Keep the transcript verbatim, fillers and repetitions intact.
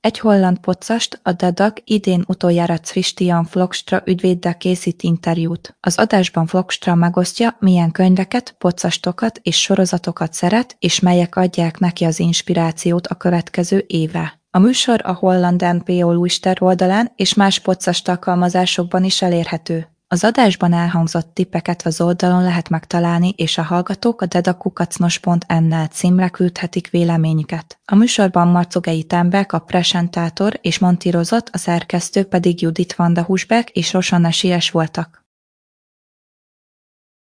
Egy holland poccast, a Dadag idén utoljára Christian Vlokstra ügyvéddel készít interjút. Az adásban Vlokstra megosztja, milyen könyveket, poccastokat és sorozatokat szeret, és melyek adják neki az inspirációt a következő évre. A műsor a holland en pé o Luister oldalán és más poccast alkalmazásokban is elérhető. Az adásban elhangzott tippeket az oldalon lehet megtalálni, és a hallgatók a dedakukacnos pont en-nel címre küldhetik véleményüket. A műsorban Marcogei Temberg a presentátor és montírozat, a szerkesztő pedig Judit Vanda Husberg és Rosanna Sies voltak.